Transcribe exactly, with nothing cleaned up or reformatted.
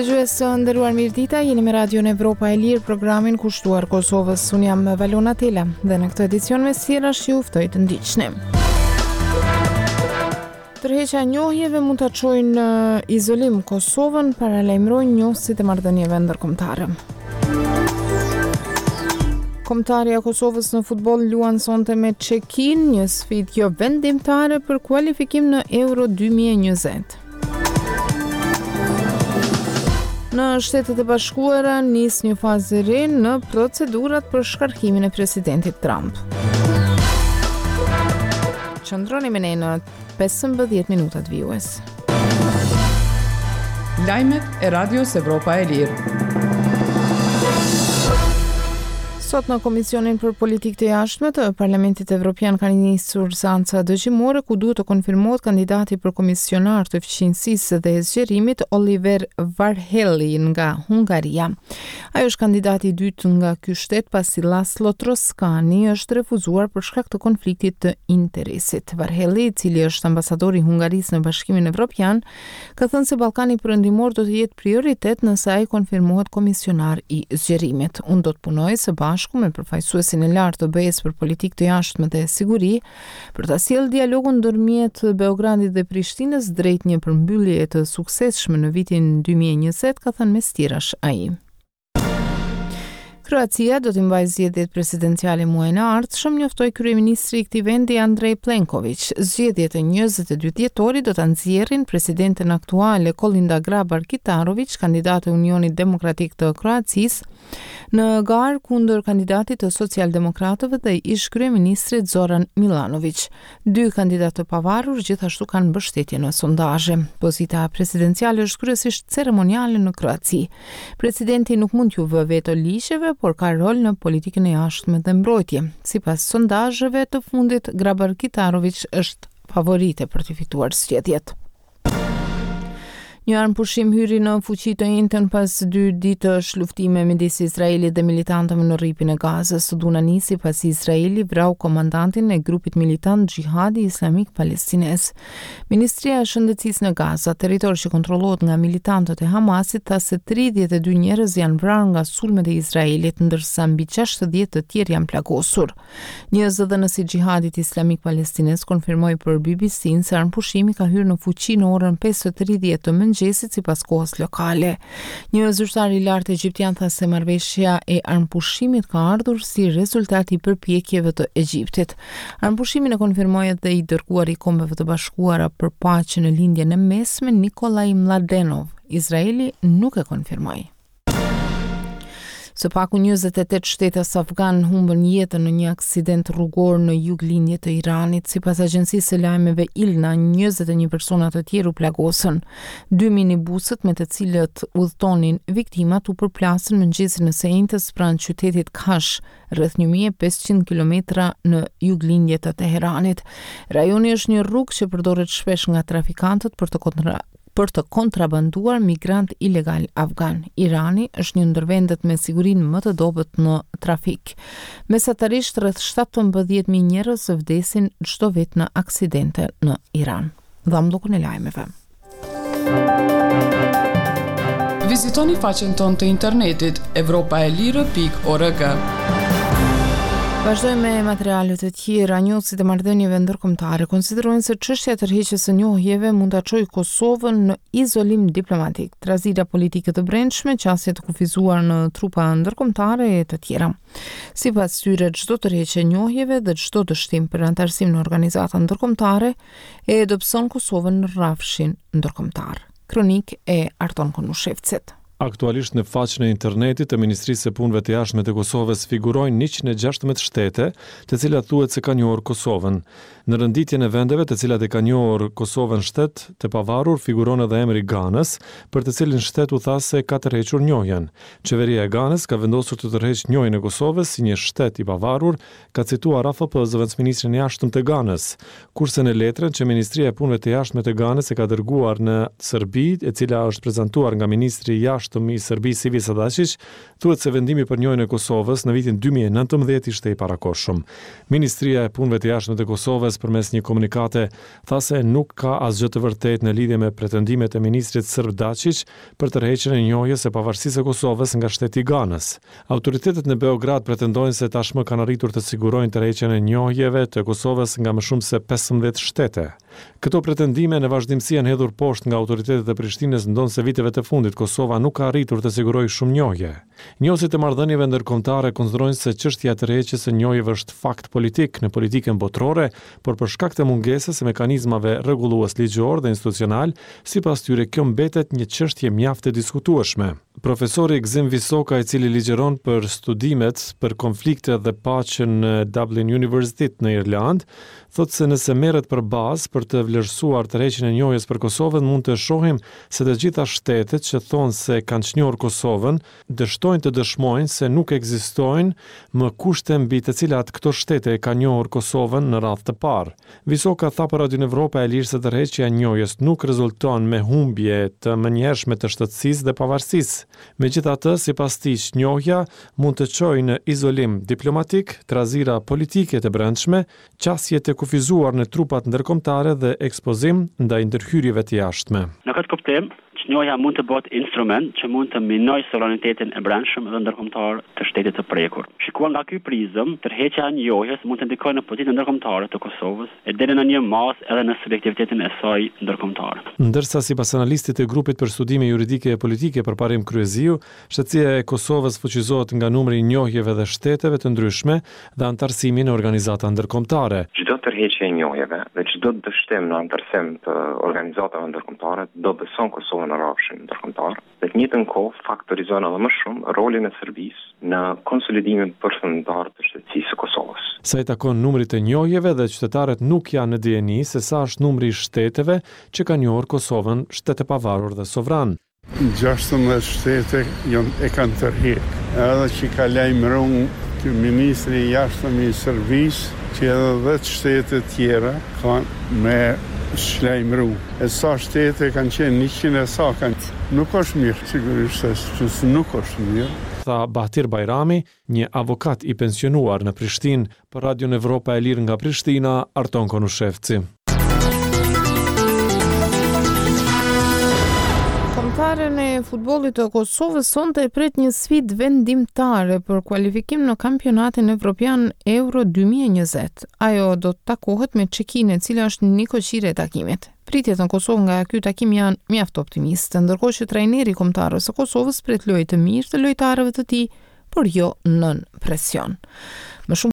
Dëgjues së nderuar mirëdita, jeni me Radion Evropa e Lirë, programin kushtuar Kosovës. Unë jam Valona Tela dhe në këtë edicion me sjellësh ju ftoj të ndiqni. Tërheqja e njohjeve mund ta çojnë në izolim Kosovën, paralajmërojnë njohësit e marrëdhënieve ndërkombëtare. Kombëtarja e Kosovës në futboll luan sonte me Çekin, një sfidë jo vendimtare për kualifikim në Euro dy mijë e njëzet. Në Shtetet e Bashkuara nis një fazë e re në procedurat për shkarkimin e presidentit Trump. Qëndroni me ne në pesëmbëdhjetë minutat vijues. Lajmet e Radios Evropa e Lirë. Sot në Komisionin për Politikë të Jashtme të Parlamentit Evropian ka nisur seanca dëgjimore ku duhet të konfirmohet kandidati për komisionar të fqinjësisë dhe zgjerimit Oliver Varhelyi nga Hungaria. Ai është kandidati i dytë nga ky shtet pasi Laszlo Troskani është refuzuar për shkak të konfliktit të interesit. Varhelyi, i cili është ambasadori i Hungarisë në Bashkimin Evropian, ka thënë se Ballkani Perëndimor do të jetë prioritet nëse ai konfirmohet komisionar i zgjerimit. Unë do të punoj së bashku me përfaqësuesin e lartë të B E-s për politikë të jashtme dhe siguri për ta sjellë dialogun ndërmjet Beogradit dhe Prishtinës drejt një përmbylljeje të suksesshme në vitin dy mijë e njëzet, ka thënë me stirash ai. Kroacia do të mbajë zgjedhjet presidenciale muajin e ardhshëm, njoftoi kryeministri i këtij vendi Andrej Plenković. Zgjedhjet e njëzet e dy dhjetorit do ta nxjerrin presidenten aktuale Kolinda Grabar-Kitarović, kandidate e Unionit Demokratik të Kroacisë, në garë kundër kandidatit të socialdemokratëve dhe ish kryeministrit Zoran Milanović. Dy kandidatë të pavarur gjithashtu kanë mbështetje në sondazhe. Pozita presidenciale është kryesisht ceremoniale në Kroaci. Presidenti nuk mund t'ju vë veto ligjeve, por ka rol në politikën e jashtme dhe mbrojtje. Sipas sondazheve të fundit, Grabar-Kitarović është favorite për të fituar zgjedhjet. Një armë pushim hyri në fuqi të njëjtën pas dy ditësh luftime midis Izraelit dhe militantëve në rripin e Gazës. Suduna nisi pasi Izraeli vrau komandantin e grupit militant Gjihadi Islamik Palestines. Ministria e Shëndetësisë në Gaza, territor që kontrollohet nga militantët e Hamasit, tha se tridhjetë e dy njerëz janë vrarë nga sulmet e Izraelit, ndërsa mbi gjashtëdhjetë të tjerë janë plagosur. Një zëdhënës i Gjihadit Islamik Palestines konfirmoi për B B C-n se armë pushimi ka hyrë në fuqi në orën pesë e tridhjetë të mëngjesit sipas kohës lokale. Një zyrtar i lartë egjiptian tha se marrëveshja e armëpushimit ka ardhur si rezultat i përpjekjeve të Egjiptit. Armëpushimin e konfirmoi edhe i dërguari i Kombeve të Bashkuara për paqen në lindjen e mesme Nikolaj Mladenov. Izraeli nuk e konfirmoi. Së paku njëzet e tetë shtetas afgan humbën jetën në një aksident rrugor në juglindje të Iranit. Sipas agjencisë së lajmeve ILNA, njëzet e një persona të tjerë u plagosën. Dy minibusët me të cilët udhëtonin viktimat u përplasën mëngjesin e së njëjtës pranë qytetit Kash, rreth një mijë e pesëqind kilometra në juglindje të Teheranit. Rajoni është një rrugë që përdoret shpesh nga trafikantët për të kontra për të kontrabanduar migrant ilegal afgan. Irani është një ndër vendet me sigurinë më të dobët në trafik. Mesatarisht rreth shtatëmbëdhjetë mijë njerëz vdesin çdo vit në aksidente në Iran. Dham bllokun e lajmeve. Vizitoni faqen tonë të internetit evropaelire pikë org. Vazhdojmë me materialet e tjera. Njohësit e marrëdhënieve ndërkombëtare konsiderojnë se çështja e tërheqjes së njohjeve mund ta çojë Kosovën në izolim diplomatik. Trazira politike të brendshme, qasje të kufizuar në trupa ndërkombëtare e të tjera. Sipas tyre, çdo tërheqje e njohjeve dhe çdo dështim për antarësim në organizata ndërkombëtare e dobëson Kosovën në rrafshin ndërkombëtar. Kronik e Arton Konushevcit. Aktualisht në faqen e internetit të Ministrisë së Punëve të Jashtme të Kosovës figurojnë njëqind e gjashtëdhjetë shtete, të cilat thuhet se kanë njohur Kosovën. Në renditjen e vendeve të cilat e kanë njohur Kosovën shtet të pavarur figuron edhe emri Ganës, për të cilin shtet u tha se ka tërhequr njohjen. Qeveria e Ganës ka vendosur të tërheqë njohjen e Kosovës si një shtet i pavarur, ka cituar A F P zëvendësministrin e jashtëm të Ganës, kurse në letrën që Ministria e Punëve të Jashtme të Ganës e ka dërguar në Serbi, e cila është prezantuar nga ministri i jashtëm jashtëm i Serbisë Ivica Dačić, thuhet se vendimi për njojën e Kosovës në vitin dy mijë e nëntëmbëdhjetë ishte i parakohshëm. Ministria e Punëve të Jashtme të Kosovës përmes një komunikate tha se nuk ka asgjë të vërtetë në lidhje me pretendimet e ministrit serb Dačić për tërheqjen e njohjes së pavarësisë së Kosovës nga shteti i Ganës. Autoritetet në Beograd pretendojnë se tashmë kanë arritur të sigurojnë tërheqjen e njohjeve të Kosovës nga më shumë se pesëmbëdhjetë shtete. Këto pretendime në vazhdimsi janë hedhur poshtë nga autoritetet e Prishtinës, ndonse viteve të fundit Kosova nuk ka arritur të sigurojë shumë njohje. Njohësit e marrëdhënieve ndërkombëtare konsiderojnë se çështja e tërheqjes së njohjeve është fakt politik në politikën botërore, por për shkak të mungesës së mekanizmave rregullues ligjor dhe institucional, sipas tyre kjo mbetet një çështje mjaft e diskutueshme. Profesori Gzim Visoka, i cili ligjeron për studimet për konflikte dhe paqen në Dublin University në Irland, thotë se nëse merret për bazë për të vlerësuar tërheqjen e njohjes për Kosovën, mund të shohim se të gjitha shtetet që thonë se kanë çnjohur Kosovën, dështojnë të dëshmojnë se nuk ekzistojnë më kushte mbi të cilat këto shtete e kanë njohur Kosovën në radhë të parë. Visoka tha për Radion Evropa e Lirë se tërheqja e njohjes nuk rezulton me humbje të menjëhershme të shtetësisë dhe pavarësisë. Megjithatë, sipas tij, njohja mund të çojë në izolim diplomatik, trazira politike të brendshme, qasje të kufizuar në trupat ndërkombëtare dhe ekspozim ndaj ndërhyrjeve të jashtme. Në këtë kuptim, njohja mund të bëhet instrument që mund të minojë sovranitetin e brendshëm dhe ndërkombëtar të shtetit të prekur. Shikuar nga ky prizëm, tërheqja e njohjes mund të ndikojë në pozitën ndërkombëtare të Kosovës e deri në një masë edhe në subjektivitetin e saj ndërkombëtar. Ndërsa sipas analistit të grupit për studime juridike e politike Përparim Kryeziu, shtetësia e Kosovës fuqizohet nga numri i njohjeve dhe shteteve të ndryshme dhe antarësimi në organizata ndërkombëtare. Çdo tërheqje e njohjeve dhe çdo dështim në antarësim të organizatave ndërkombëtare do beson Kosovën në rrafshin ndërkombëtar, dhe të njëjtën kohë faktorizon edhe më shumë rolin e Serbisë në konsolidimin përfundimtar të shtetësisë së Kosovës. Sa i takon numrit të njohjeve dhe qytetarët nuk janë në dieni se sa është numri i shteteve që kanë njohur Kosovën shtet e pavarur dhe sovran. gjashtëmbëdhjetë shtete e kanë tërhequr. Edhe që ka lajmëruar ky ministri i jashtëm i Serbisë që edhe dhjetë shtete tjera kanë me shlajmëru. E sa shtete kanë qenë njëqind e sa kanë. Nuk është mirë, sigurisht se nuk është mirë. Tha Bahtir Bajrami, një avokat i pensionuar në Prishtinë, për Radion Evropa e Lirë nga Prishtina, Arton Konushevci. Kombëtarën e futbollit të Kosovës sonte e pret një sfidë vendimtare për kualifikim në kampionatin evropian Euro dy mijë e njëzet. Ajo do të takohet me Çekinë, e cila është një koqire e takimit. Pritjet në Kosovë nga ky takim janë mjaft optimiste, ndërkohë që trajneri kombëtarës së Kosovës pret lojë të mirë të lojtarëve të tij, por jo nën presion. Më shumë